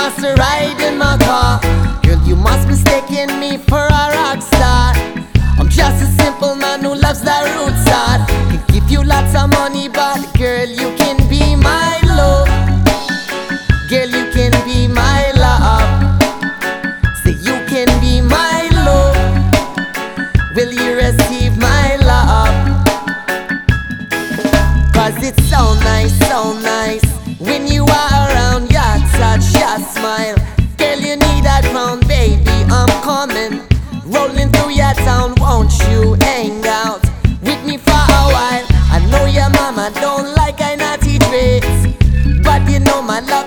must ride in my car. Girl, you must mistaken me for a rock star. I'm just a simple man who loves the roots art. Can give you lots of money, but girl, you can be my love. Girl,